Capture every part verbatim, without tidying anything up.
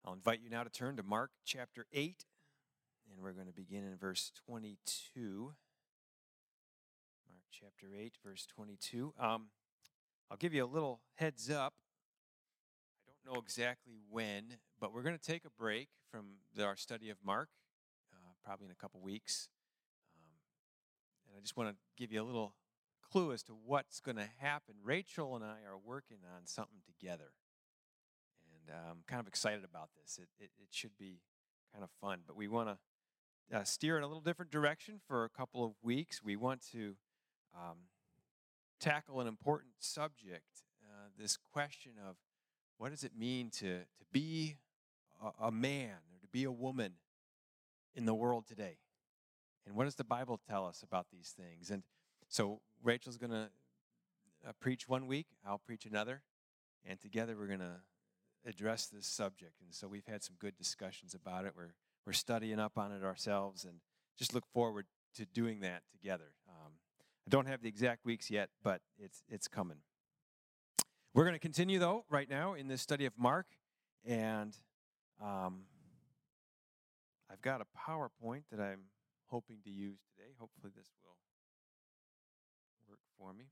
I'll invite you now to turn to Mark chapter eight, and we're going to begin in verse twenty-two. Mark chapter eight, verse twenty-two. Um, I'll give you a little heads up. I don't know exactly when, but we're going to take a break from the, our study of Mark, uh, probably in a couple weeks. Um, and I just want to give you a little clue as to what's going to happen. Rachel and I are working on something together. And uh, I'm kind of excited about this. It, it, it should be kind of fun. But we want to uh, steer in a little different direction for a couple of weeks. We want to um, tackle an important subject, uh, this question of what does it mean to, to be a, a man or to be a woman in the world today? And what does the Bible tell us about these things? And so Rachel's going to uh, preach one week, I'll preach another, and together we're going to address this subject. And so we've had some good discussions about it. We're we're studying up on it ourselves and just look forward to doing that together. Um, I don't have the exact weeks yet, but it's it's coming. We're going to continue, though, right now in this study of Mark, and um, I've got a PowerPoint that I'm hoping to use today. Hopefully this will work for me.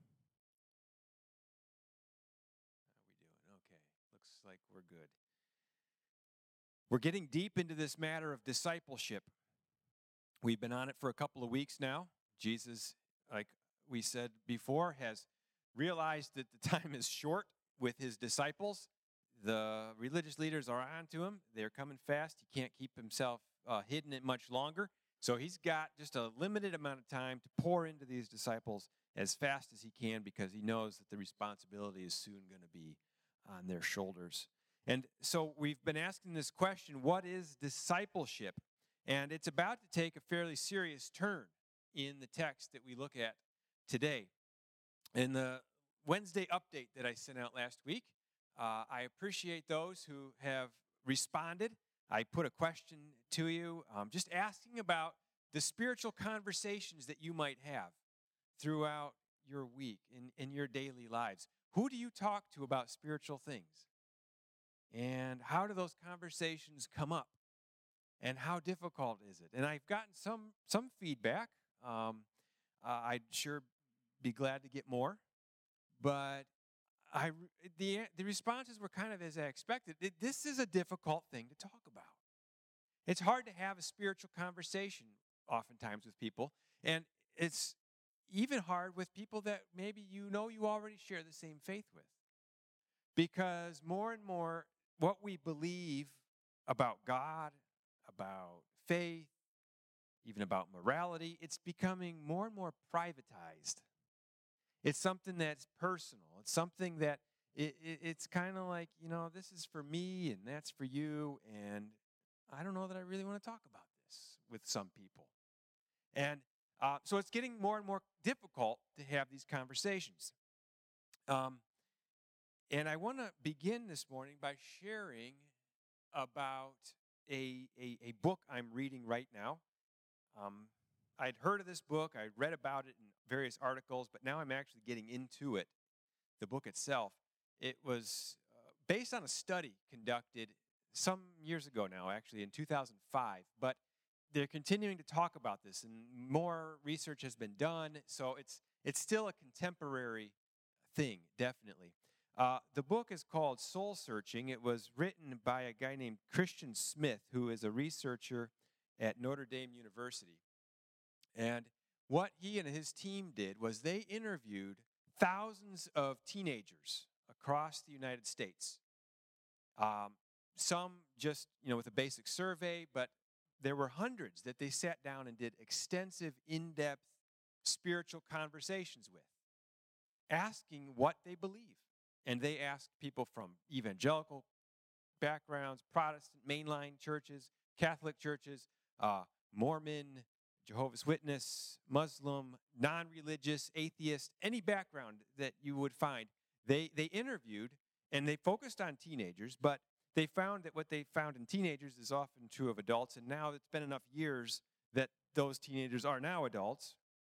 How are we doing? Okay, looks like we're good. We're getting deep into this matter of discipleship. We've been on it for a couple of weeks now. Jesus, like we said before, has realized that the time is short with his disciples. The religious leaders are on to him. They're coming fast. He can't keep himself uh, hidden it much longer. So he's got just a limited amount of time to pour into these disciples as fast as he can because he knows that the responsibility is soon going to be on their shoulders. And so we've been asking this question, what is discipleship? And it's about to take a fairly serious turn in the text that we look at today. In the Wednesday update that I sent out last week, uh, I appreciate those who have responded. I put a question to you, um, just asking about the spiritual conversations that you might have throughout your week, in, in your daily lives. Who do you talk to about spiritual things? And how do those conversations come up? And how difficult is it? And I've gotten some some feedback. Um, uh, I'd sure be glad to get more. But I the the responses were kind of as I expected. It, this is a difficult thing to talk about. It's hard to have a spiritual conversation oftentimes with people. And it's even hard with people that maybe you know you already share the same faith with. Because more and more, what we believe about God, about faith, even about morality, it's becoming more and more privatized. It's something that's personal. It's something that it, it, it's kind of like, you know, this is for me and that's for you. And I don't know that I really want to talk about this with some people. And uh, so it's getting more and more difficult to have these conversations. Um, And I want to begin this morning by sharing about a, a, a book I'm reading right now. Um, I'd heard of this book. I read about it in various articles, but now I'm actually getting into it, the book itself. It was uh, based on a study conducted some years ago now, actually, in two thousand five. But they're continuing to talk about this, and more research has been done, so it's it's still a contemporary thing, definitely. Uh, the book is called Soul Searching. It was written by a guy named Christian Smith, who is a researcher at Notre Dame University. And what he and his team did was they interviewed thousands of teenagers across the United States. Um, some just, you know, with a basic survey, but there were hundreds that they sat down and did extensive, in-depth spiritual conversations with, asking what they believe. And they asked people from evangelical backgrounds, Protestant mainline churches, Catholic churches, uh, Mormon, Jehovah's Witness, Muslim, non-religious, atheist, any background that you would find. They they interviewed, and they focused on teenagers, but they found that what they found in teenagers is often true of adults, and now it's been enough years that those teenagers are now adults.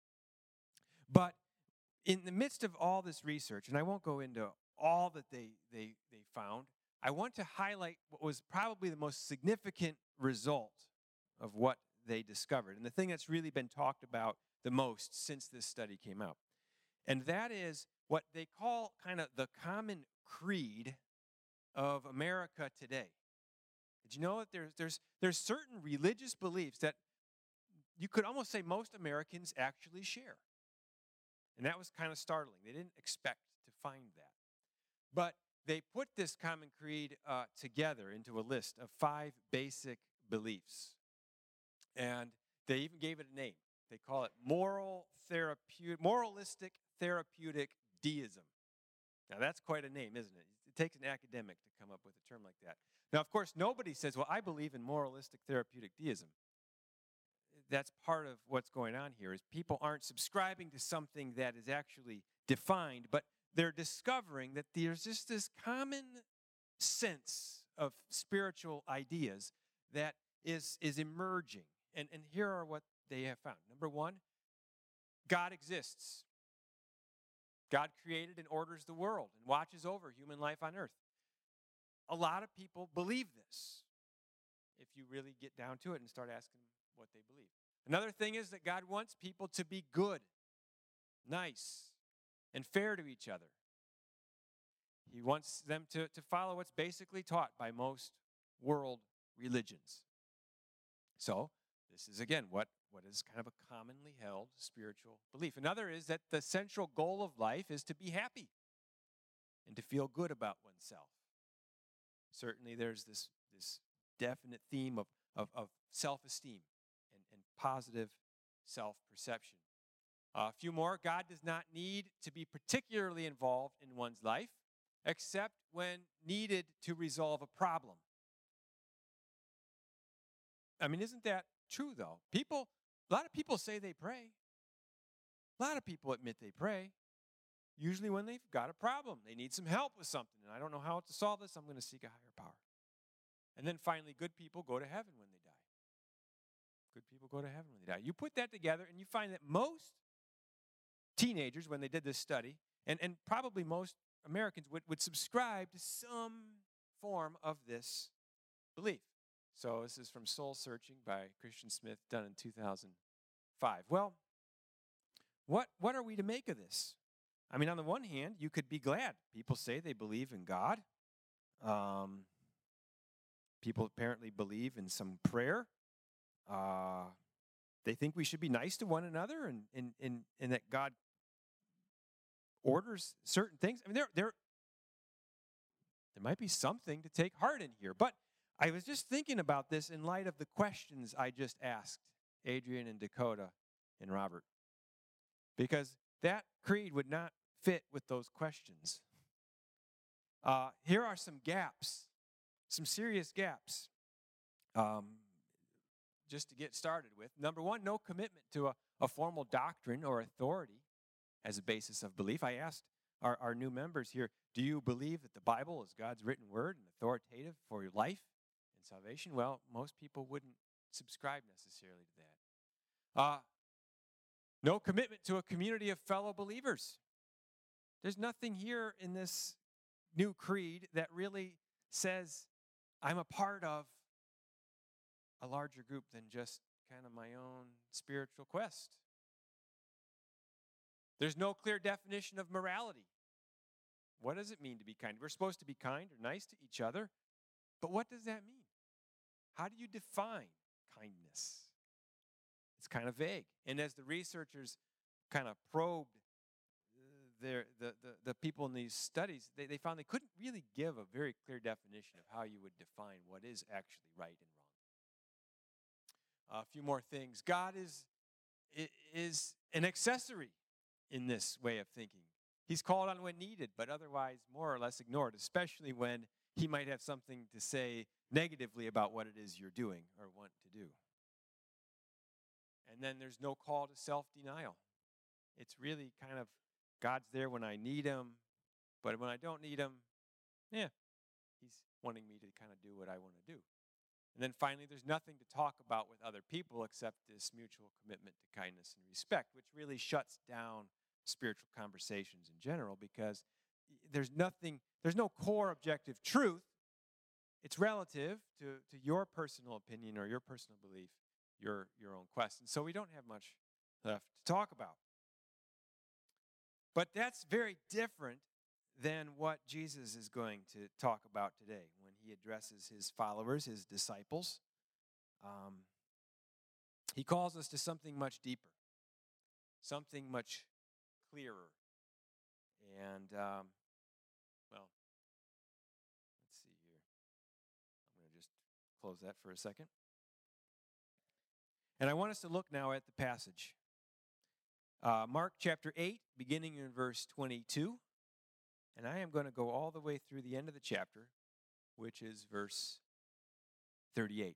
But in the midst of all this research, and I won't go into all that they they they found, I want to highlight what was probably the most significant result of what they discovered, and the thing that's really been talked about the most since this study came out. And that is what they call kind of the common creed of America today. Did you know that there's, there's, there's certain religious beliefs that you could almost say most Americans actually share? And that was kind of startling. They didn't expect to find that. But they put this common creed uh, together into a list of five basic beliefs. And they even gave it a name. They call it moral therapeutic, moralistic therapeutic deism. Now, that's quite a name, isn't it? It takes an academic to come up with a term like that. Now, of course, nobody says, well, I believe in moralistic therapeutic deism. That's part of what's going on here, is people aren't subscribing to something that is actually defined, but they're discovering that there's just this common sense of spiritual ideas that is, is emerging. And, and here are what they have found. Number one, God exists. God created and orders the world and watches over human life on earth. A lot of people believe this, if you really get down to it and start asking what they believe. Another thing is that God wants people to be good, nice, and fair to each other. He wants them to, to follow what's basically taught by most world religions. So, this is, again, what, what is kind of a commonly held spiritual belief. Another is that the central goal of life is to be happy and to feel good about oneself. Certainly there's this, this definite theme of, of, of self-esteem and, and positive self-perception. Uh, a few more. God does not need to be particularly involved in one's life, except when needed to resolve a problem. I mean, isn't that true, though? People, a lot of people say they pray. A lot of people admit they pray. Usually when they've got a problem, they need some help with something, and I don't know how to solve this, I'm going to seek a higher power. And then finally, good people go to heaven when they die. Good people go to heaven when they die. You put that together, and you find that most teenagers, when they did this study, and, and probably most Americans would, would subscribe to some form of this belief. So this is from Soul Searching by Christian Smith, done in two thousand five. Well, what, what are we to make of this? I mean, on the one hand, you could be glad. People say they believe in God. Um, people apparently believe in some prayer. Uh, they think we should be nice to one another, and, and, and, and that God orders certain things. I mean, there, there, there might be something to take heart in here. But I was just thinking about this in light of the questions I just asked Adrian and Dakota and Robert. Because that creed would not fit with those questions. Uh, here are some gaps, some serious gaps, um, just to get started with. Number one, no commitment to a, a formal doctrine or authority as a basis of belief. I asked our, our new members here, do you believe that the Bible is God's written word and authoritative for your life and salvation? Well, most people wouldn't subscribe necessarily to that. Uh, no commitment to a community of fellow believers. There's nothing here in this new creed that really says I'm a part of a larger group than just kind of my own spiritual quest. There's no clear definition of morality. What does it mean to be kind? We're supposed to be kind or nice to each other, but what does that mean? How do you define kindness? It's kind of vague. And as the researchers kind of probed their, the, the, the people in these studies, they, they found they couldn't really give a very clear definition of how you would define what is actually right and wrong. Uh, a few more things. God is, is an accessory in this way of thinking. He's called on when needed, but otherwise more or less ignored, especially when he might have something to say negatively about what it is you're doing or want to do. And then there's no call to self-denial. It's really kind of, God's there when I need him, but when I don't need him, yeah, he's wanting me to kind of do what I want to do. And then finally, there's nothing to talk about with other people except this mutual commitment to kindness and respect, which really shuts down spiritual conversations in general, because there's nothing, there's no core objective truth it's relative to, to your personal opinion or your personal belief, your, your own quest. And so we don't have much left to talk about. But that's very different than what Jesus is going to talk about today when he addresses his followers, his disciples. Um, he calls us to something much deeper, something much clearer. And, um, well, let's see here. I'm going to just close that for a second. And I want us to look now at the passage. Uh, Mark chapter eight, beginning in verse twenty-two. And I am going to go all the way through the end of the chapter, which is verse thirty-eight.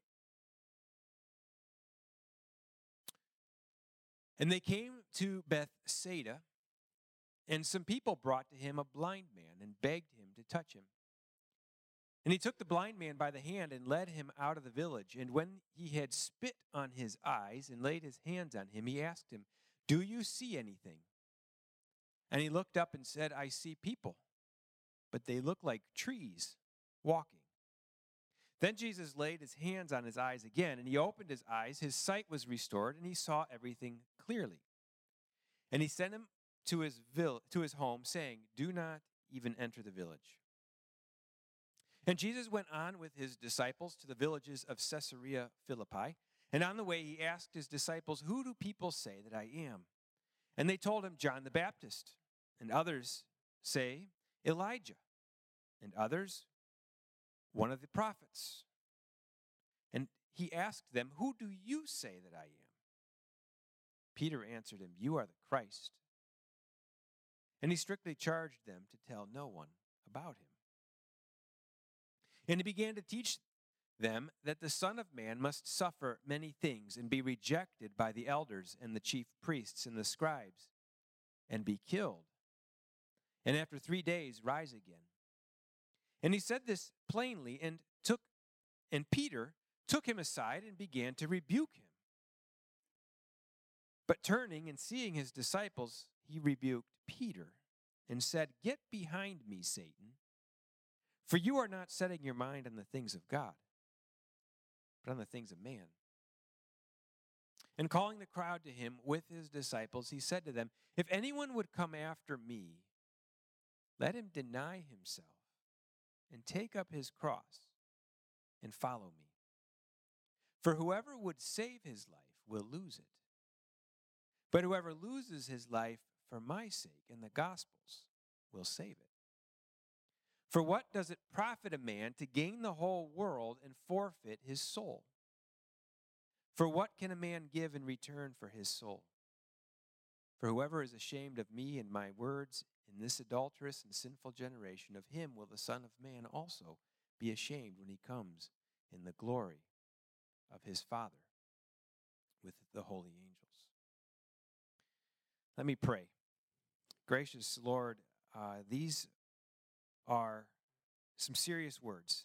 And they came to Bethsaida, and some people brought to him a blind man and begged him to touch him. And he took the blind man by the hand and led him out of the village. And when he had spit on his eyes and laid his hands on him, he asked him, "Do you see anything?" And he looked up and said, "I see people, but they look like trees walking." Then Jesus laid his hands on his eyes again, and he opened his eyes. His sight was restored, and he saw everything clearly. And he sent him to his vill- to his home, saying, "Do not even enter the village." And Jesus went on with his disciples to the villages of Caesarea Philippi. And on the way he asked his disciples, "Who do people say that I am?" And they told him, "John the Baptist, and others say Elijah, and others one of the prophets." And he asked them, "Who do you say that I am?" Peter answered him, "You are the Christ." And he strictly charged them to tell no one about him. And he began to teach them that the Son of Man must suffer many things and be rejected by the elders and the chief priests and the scribes and be killed, and after three days rise again. And he said this plainly, and took and Peter took him aside and began to rebuke him. But turning and seeing his disciples, he rebuked Peter and said, "Get behind me, Satan, for you are not setting your mind on the things of God, but on the things of man." And calling the crowd to him with his disciples, he said to them, "If anyone would come after me, let him deny himself and take up his cross and follow me. For whoever would save his life will lose it. But whoever loses his life for my sake and the gospel's will save it. For what does it profit a man to gain the whole world and forfeit his soul? For what can a man give in return for his soul? For whoever is ashamed of me and my words in this adulterous and sinful generation, of him will the Son of Man also be ashamed when he comes in the glory of his Father with the holy angels." Let me pray. Gracious Lord, uh, these are some serious words.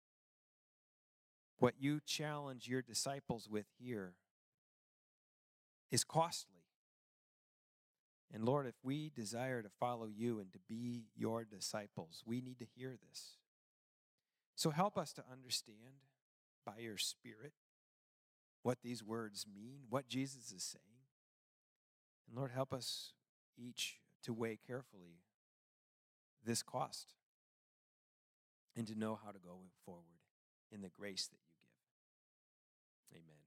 What you challenge your disciples with here is costly. And Lord, if we desire to follow you and to be your disciples, we need to hear this. So help us to understand by your Spirit what these words mean, what Jesus is saying. And Lord, help us each to weigh carefully this cost and to know how to go forward in the grace that you give. Amen.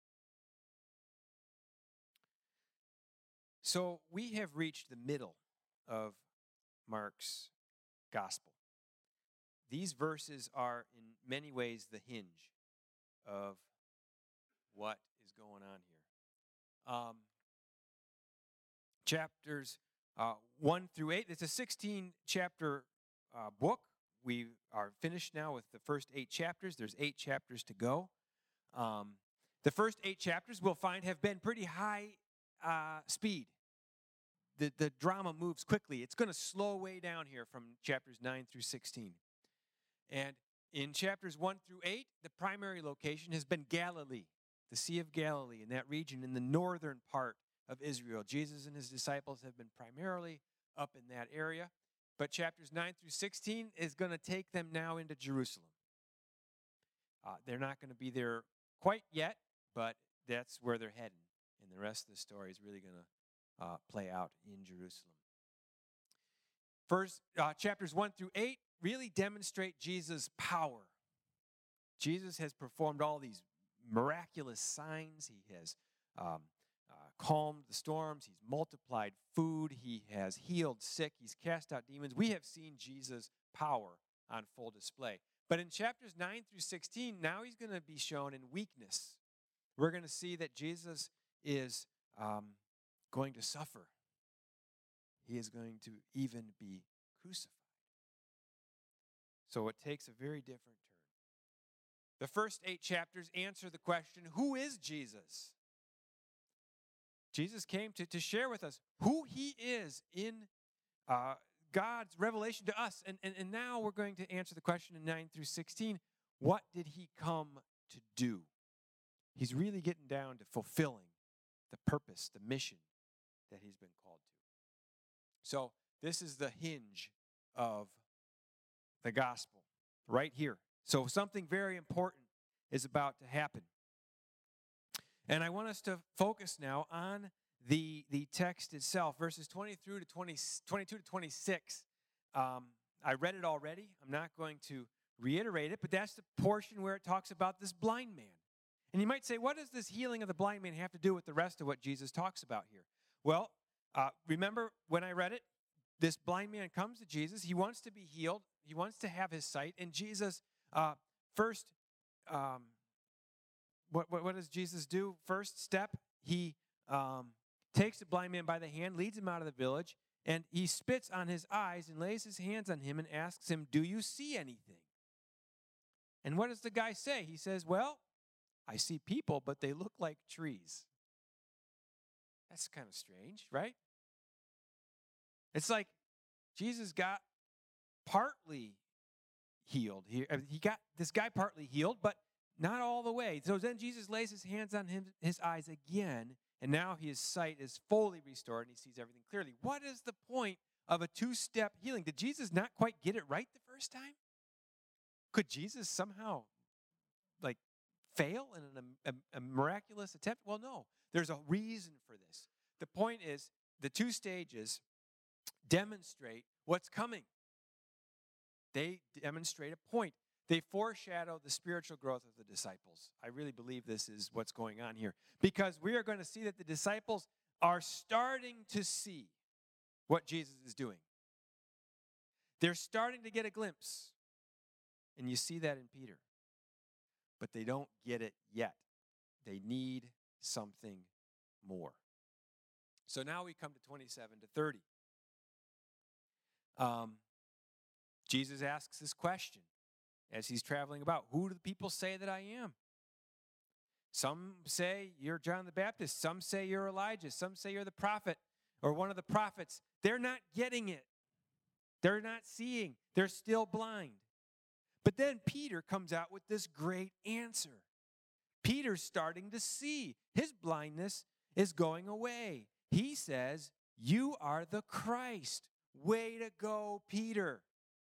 So we have reached the middle of Mark's gospel. These verses are in many ways the hinge of what is going on here. Um, chapters uh, one through eight, it's a sixteen chapter uh, book. We are finished now with the first eight chapters. There's eight chapters to go. Um, the first eight chapters we'll find have been pretty high uh, speed. The, the drama moves quickly. It's going to slow way down here from chapters nine through sixteen. And in chapters one through eight, the primary location has been Galilee, the Sea of Galilee, in that region in the northern part of Israel. Jesus and his disciples have been primarily up in that area. But chapters nine through sixteen is going to take them now into Jerusalem. Uh, they're not going to be there quite yet, but that's where they're heading. And the rest of the story is really going to uh, play out in Jerusalem. First, uh, chapters one through eight really demonstrate Jesus' power. Jesus has performed all these miraculous signs. He has um, uh, calmed the storms. He's multiplied food. He has healed sick. He's cast out demons. We have seen Jesus' power on full display. But in chapters nine through sixteen, now he's going to be shown in weakness. We're going to see that Jesus is um, going to suffer. He is going to even be crucified. So it takes a very different turn. The first eight chapters answer the question, who is Jesus? Jesus came to, to share with us who he is in uh, God's revelation to us. And, and, and now we're going to answer the question in nine through sixteen, what did he come to do? He's really getting down to fulfilling the purpose, the mission that he's been called to. So this is the hinge of the gospel right here. So something very important is about to happen. And I want us to focus now on the, the text itself, verses twenty through to twenty, twenty-two to twenty-six. Um, I read it already. I'm not going to reiterate it, but that's the portion where it talks about this blind man. And you might say, what does this healing of the blind man have to do with the rest of what Jesus talks about here? Well, uh, remember when I read it, this blind man comes to Jesus. He wants to be healed. He wants to have his sight. And Jesus, uh, first, um, what, what, what does Jesus do? First step, he um, takes the blind man by the hand, leads him out of the village, and he spits on his eyes and lays his hands on him and asks him, do you see anything? And what does the guy say? He says, well, I see people, but they look like trees. That's kind of strange, right? It's like Jesus got partly healed here. He got this guy partly healed, but not all the way. So then Jesus lays his hands on him, his eyes again, and now his sight is fully restored and he sees everything clearly. What is the point of a two-step healing? Did Jesus not quite get it right the first time? Could Jesus somehow, like, fail in an, a, a miraculous attempt? Well, no. There's a reason for this. The point is, the two stages demonstrate what's coming. They demonstrate a point. They foreshadow the spiritual growth of the disciples. I really believe this is what's going on here. Because we are going to see that the disciples are starting to see what Jesus is doing. They're starting to get a glimpse. And you see that in Peter. But they don't get it yet. They need something more. So now we come to twenty-seven to thirty. Um, Jesus asks this question as he's traveling about. Who do the people say that I am? Some say you're John the Baptist. Some say you're Elijah. Some say you're the prophet or one of the prophets. They're not getting it. They're not seeing. They're still blind. But then Peter comes out with this great answer. Peter's starting to see. His blindness is going away. He says, you are the Christ. Way to go, Peter.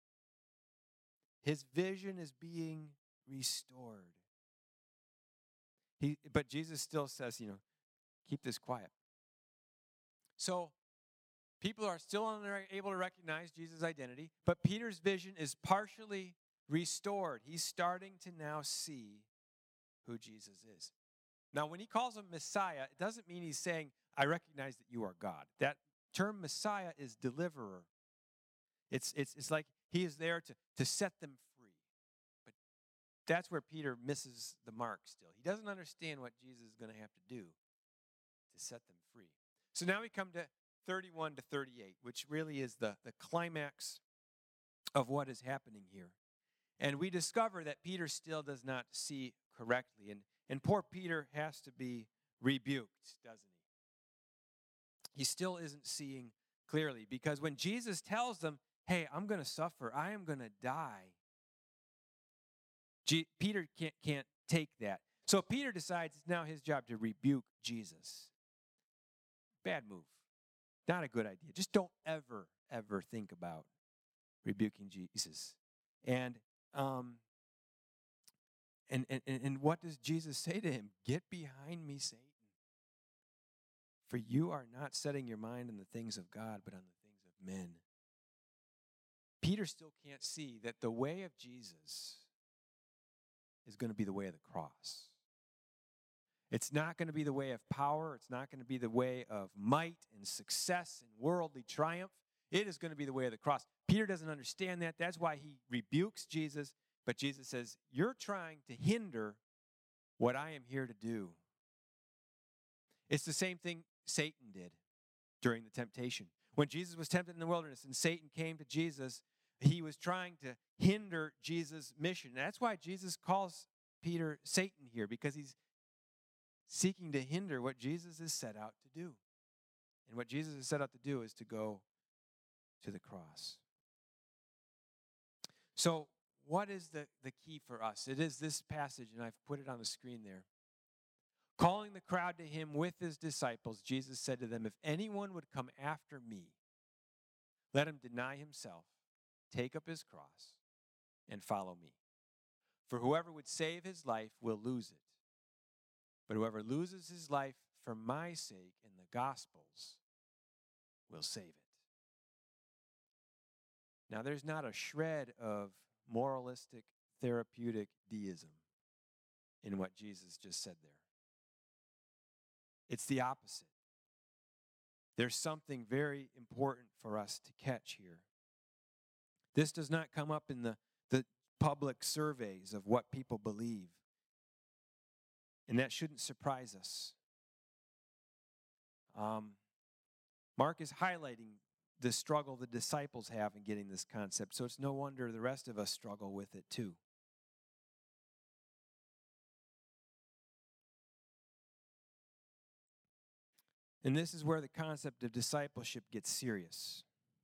His vision is being restored. He, but Jesus still says, you know, keep this quiet. So people are still unable to recognize Jesus' identity, but Peter's vision is partially restored. He's starting to now see who Jesus is. Now, when he calls him Messiah, it doesn't mean he's saying, I recognize that you are God. That term Messiah is deliverer. It's, it's, it's like he is there to, to set them free. But that's where Peter misses the mark still. He doesn't understand what Jesus is going to have to do to set them free. So now we come to thirty-one to thirty-eight, which really is the, the climax of what is happening here. And we discover that Peter still does not see correctly. And, and poor Peter has to be rebuked, doesn't he? He still isn't seeing clearly, because when Jesus tells them, hey, I'm going to suffer, I am going to die, G- Peter can't, can't take that. So Peter decides it's now his job to rebuke Jesus. Bad move. Not a good idea. Just don't ever, ever think about rebuking Jesus. And um, And, and, and what does Jesus say to him? Get behind me, Satan. For you are not setting your mind on the things of God, but on the things of men. Peter still can't see that the way of Jesus is going to be the way of the cross. It's not going to be the way of power. It's not going to be the way of might and success and worldly triumph. It is going to be the way of the cross. Peter doesn't understand that. That's why he rebukes Jesus. But Jesus says, you're trying to hinder what I am here to do. It's the same thing Satan did during the temptation. When Jesus was tempted in the wilderness and Satan came to Jesus, he was trying to hinder Jesus' mission. That's why Jesus calls Peter Satan here, because he's seeking to hinder what Jesus is set out to do. And what Jesus is set out to do is to go to the cross. So, what is the, the key for us? It is this passage, and I've put it on the screen there. Calling the crowd to him with his disciples, Jesus said to them, if anyone would come after me, let him deny himself, take up his cross, and follow me. For whoever would save his life will lose it. But whoever loses his life for my sake and the gospel's will save it. Now, there's not a shred of moralistic, therapeutic deism in what Jesus just said there. It's the opposite. There's something very important for us to catch here. This does not come up in the, the public surveys of what people believe. And that shouldn't surprise us. Um, Mark is highlighting the struggle the disciples have in getting this concept, so it's no wonder the rest of us struggle with it too. And this is where the concept of discipleship gets serious.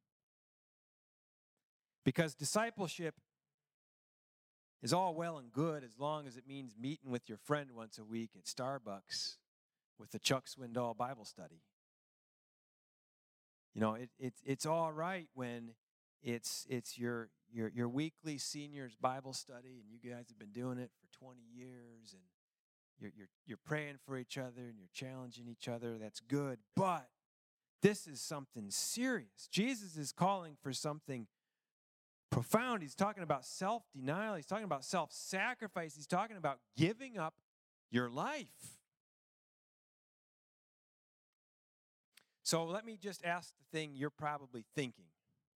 Because discipleship is all well and good as long as it means meeting with your friend once a week at Starbucks with the Chuck Swindoll Bible study. You know, it, it, it's all right when it's it's your, your your weekly seniors Bible study, and you guys have been doing it for twenty years, and you're you're you're praying for each other and you're challenging each other. That's good, but this is something serious. Jesus is calling for something profound. He's talking about self-denial. He's talking about self-sacrifice. He's talking about giving up your life. So let me just ask the thing you're probably thinking.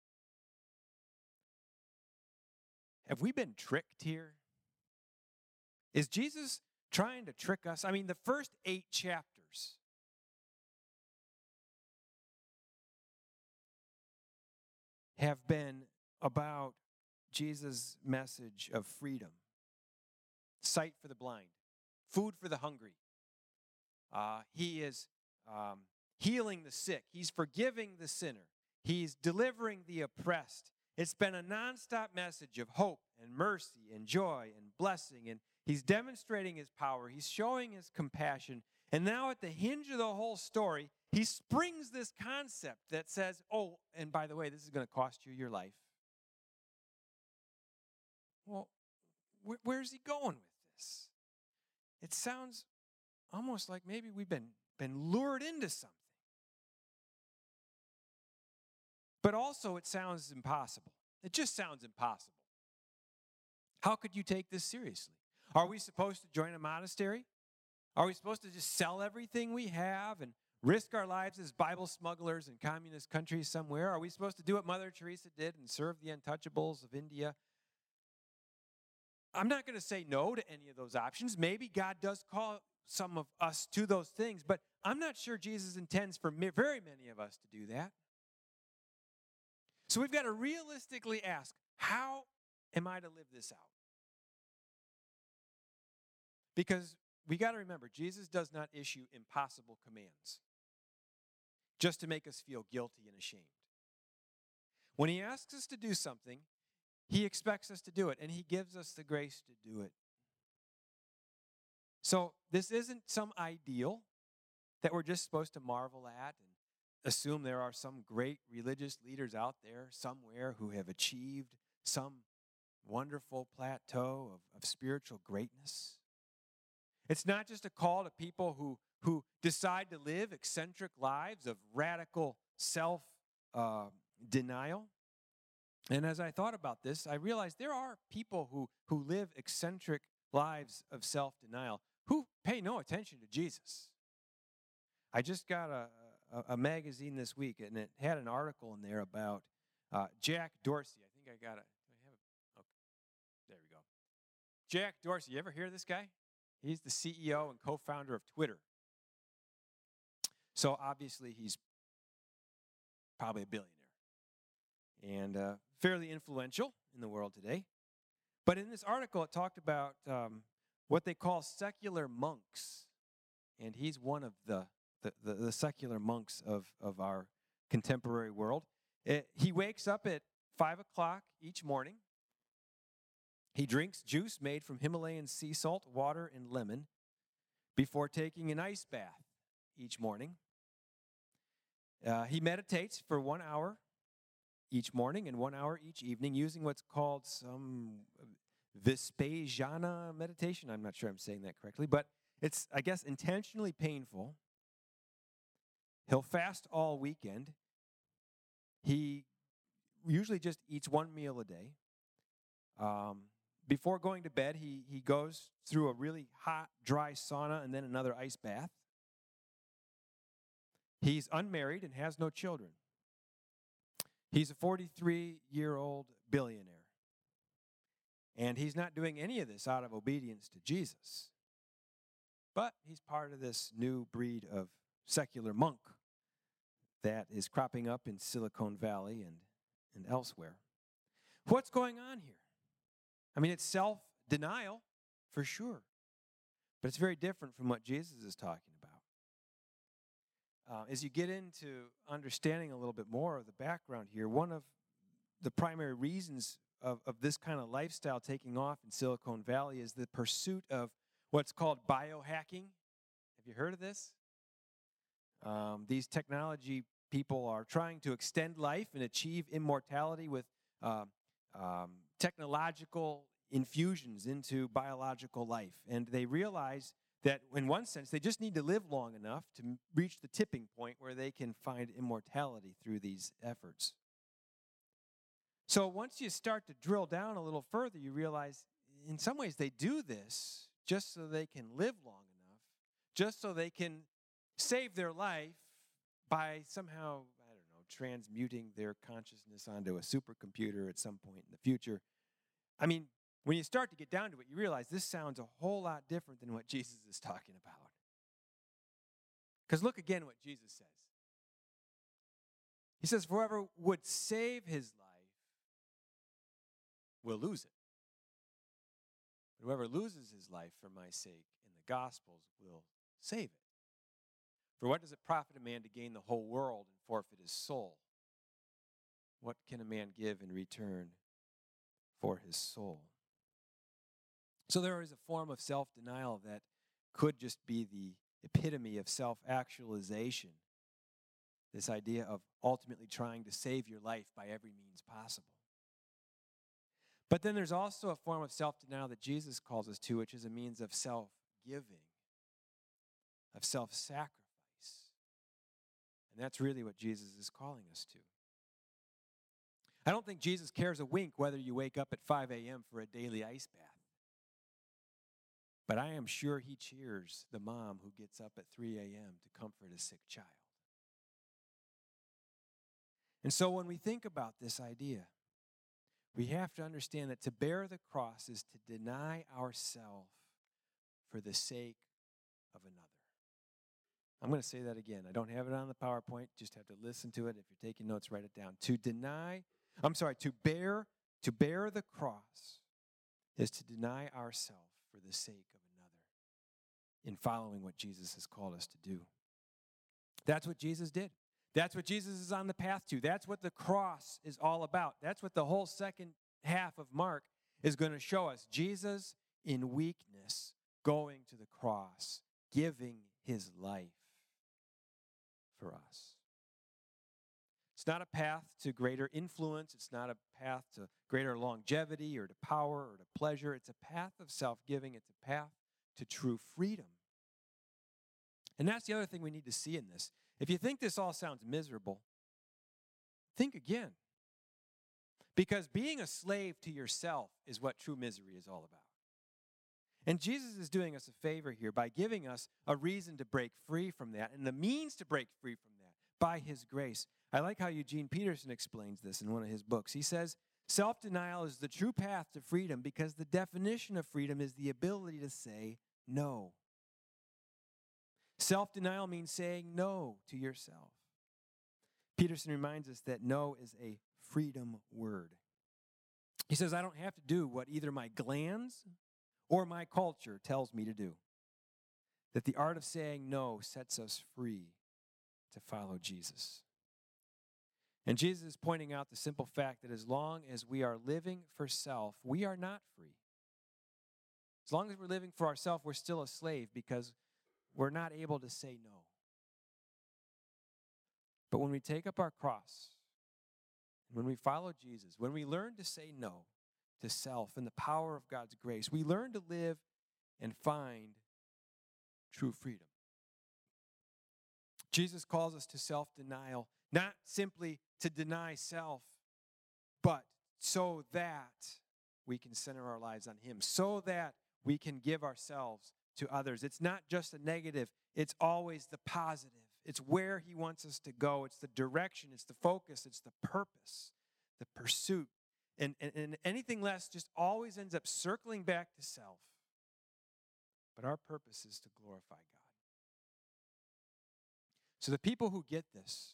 Have we been tricked here? Is Jesus trying to trick us? I mean, the first eight chapters have been about Jesus' message of freedom, sight for the blind, food for the hungry. Uh, he is um, healing the sick. He's forgiving the sinner. He's delivering the oppressed. It's been a nonstop message of hope and mercy and joy and blessing. And he's demonstrating his power. He's showing his compassion. And now at the hinge of the whole story, he springs this concept that says, oh, and by the way, this is going to cost you your life. Well, wh- where's he going with this? It sounds almost like maybe we've been, been lured into something. But also it sounds impossible. It just sounds impossible. How could you take this seriously? Are we supposed to join a monastery? Are we supposed to just sell everything we have and risk our lives as Bible smugglers in communist countries somewhere? Are we supposed to do what Mother Teresa did and serve the untouchables of India? I'm not going to say no to any of those options. Maybe God does call some of us to those things, but I'm not sure Jesus intends for very many of us to do that. So we've got to realistically ask, how am I to live this out? Because we got to remember, Jesus does not issue impossible commands just to make us feel guilty and ashamed. When he asks us to do something, he expects us to do it, and he gives us the grace to do it. So this isn't some ideal that we're just supposed to marvel at and assume there are some great religious leaders out there somewhere who have achieved some wonderful plateau of, of spiritual greatness. It's not just a call to people who, who decide to live eccentric lives of radical self uh, denial. And as I thought about this, I realized there are people who, who live eccentric lives of self-denial who pay no attention to Jesus. I just got a, a, a magazine this week, and it had an article in there about uh, Jack Dorsey. I think I got it. Do I have it? Okay, there we go. Jack Dorsey, you ever hear of this guy? He's the C E O and co-founder of Twitter. So obviously he's probably a billionaire and uh, fairly influential in the world today. But in this article, it talked about um, what they call secular monks. And he's one of the, the, the, the secular monks of, of our contemporary world. It, he wakes up at five o'clock each morning. He drinks juice made from Himalayan sea salt, water, and lemon before taking an ice bath each morning. Uh, he meditates for one hour each morning and one hour each evening using what's called some Vipassana meditation. I'm not sure I'm saying that correctly, but it's, I guess, intentionally painful. He'll fast all weekend. He usually just eats one meal a day. Um, before going to bed, he, he goes through a really hot, dry sauna and then another ice bath. He's unmarried and has no children. He's a forty-three-year-old billionaire. And he's not doing any of this out of obedience to Jesus. But he's part of this new breed of secular monk that is cropping up in Silicon Valley and, and elsewhere. What's going on here? I mean, it's self-denial for sure. But it's very different from what Jesus is talking about. Uh, as you get into understanding a little bit more of the background here, one of the primary reasons of, of this kind of lifestyle taking off in Silicon Valley is the pursuit of what's called biohacking. Have you heard of this? Um, these technology people are trying to extend life and achieve immortality with uh, um, technological infusions into biological life. And they realize that in one sense, they just need to live long enough to reach the tipping point where they can find immortality through these efforts. So once you start to drill down a little further, you realize in some ways they do this just so they can live long enough, just so they can save their life by somehow, I don't know, transmuting their consciousness onto a supercomputer at some point in the future. I mean, when you start to get down to it, you realize this sounds a whole lot different than what Jesus is talking about. Because look again what Jesus says. He says, whoever would save his life will lose it. But whoever loses his life for my sake in the Gospels will save it. For what does it profit a man to gain the whole world and forfeit his soul? What can a man give in return for his soul? So there is a form of self-denial that could just be the epitome of self-actualization. This idea of ultimately trying to save your life by every means possible. But then there's also a form of self-denial that Jesus calls us to, which is a means of self-giving, of self-sacrifice. And that's really what Jesus is calling us to. I don't think Jesus cares a wink whether you wake up at five a.m. for a daily ice bath. But I am sure he cheers the mom who gets up at three a.m. to comfort a sick child. And so when we think about this idea, we have to understand that to bear the cross is to deny ourselves for the sake of another. I'm going to say that again. I don't have it on the PowerPoint. Just have to listen to it. If you're taking notes, write it down. To deny, I'm sorry, to bear, to bear the cross is to deny ourselves for the sake of another in following what Jesus has called us to do. That's what Jesus did. That's what Jesus is on the path to. That's what the cross is all about. That's what the whole second half of Mark is going to show us. Jesus in weakness going to the cross, giving his life for us. It's not a path to greater influence. It's not a path to greater longevity or to power or to pleasure. It's a path of self-giving. It's a path to true freedom. And that's the other thing we need to see in this. If you think this all sounds miserable, think again. Because being a slave to yourself is what true misery is all about. And Jesus is doing us a favor here by giving us a reason to break free from that and the means to break free from that by his grace. I like how Eugene Peterson explains this in one of his books. He says, self-denial is the true path to freedom because the definition of freedom is the ability to say no. Self-denial means saying no to yourself. Peterson reminds us that no is a freedom word. He says, I don't have to do what either my glands or my culture tells me to do. That the art of saying no sets us free to follow Jesus. And Jesus is pointing out the simple fact that as long as we are living for self, we are not free. As long as we're living for ourselves, we're still a slave because we're not able to say no. But when we take up our cross, when we follow Jesus, when we learn to say no to self and the power of God's grace, we learn to live and find true freedom. Jesus calls us to self-denial, not simply to deny self, but so that we can center our lives on him, so that we can give ourselves to others. It's not just a negative, it's always the positive. It's where he wants us to go. It's the direction, it's the focus, it's the purpose, the pursuit. And, and, and anything less just always ends up circling back to self. But our purpose is to glorify God. So the people who get this,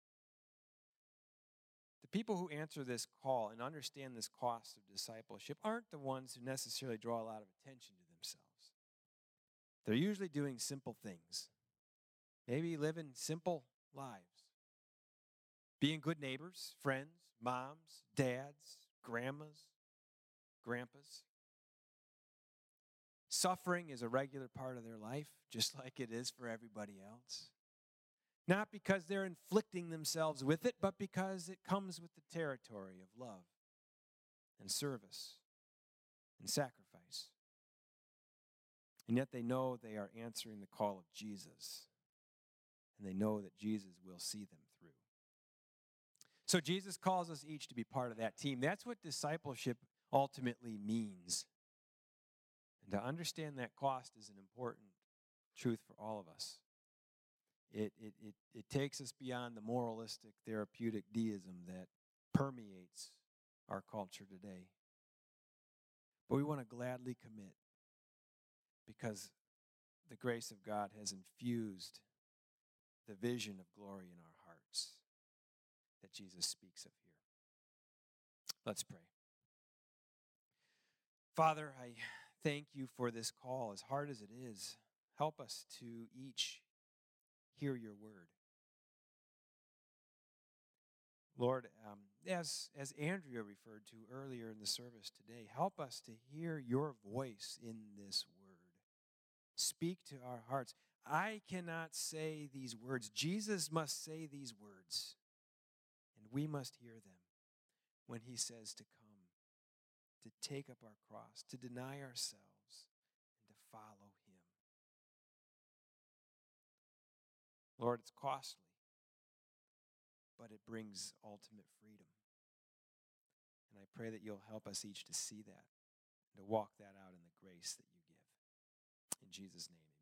the people who answer this call and understand this cost of discipleship aren't the ones who necessarily draw a lot of attention to themselves. They're usually doing simple things. Maybe living simple lives. Being good neighbors, friends, moms, dads, grandmas, grandpas. Suffering is a regular part of their life, just like it is for everybody else. Not because they're inflicting themselves with it, but because it comes with the territory of love and service and sacrifice. And yet they know they are answering the call of Jesus. And they know that Jesus will see them through. So Jesus calls us each to be part of that team. That's what discipleship ultimately means. And to understand that cost is an important truth for all of us. It, it, it, it takes us beyond the moralistic, therapeutic deism that permeates our culture today. But we want to gladly commit because the grace of God has infused the vision of glory in our hearts that Jesus speaks of here. Let's pray. Father, I thank you for this call, as hard as it is. Help us to each hear your word. Lord, um, as, as Andrea referred to earlier in the service today, help us to hear your voice in this word. Speak to our hearts. I cannot say these words. Jesus must say these words, and we must hear them when he says to come, to take up our cross, to deny ourselves, and to follow him. Lord, it's costly, but it brings ultimate freedom. And I pray that you'll help us each to see that, and to walk that out in the grace that you give. In Jesus' name.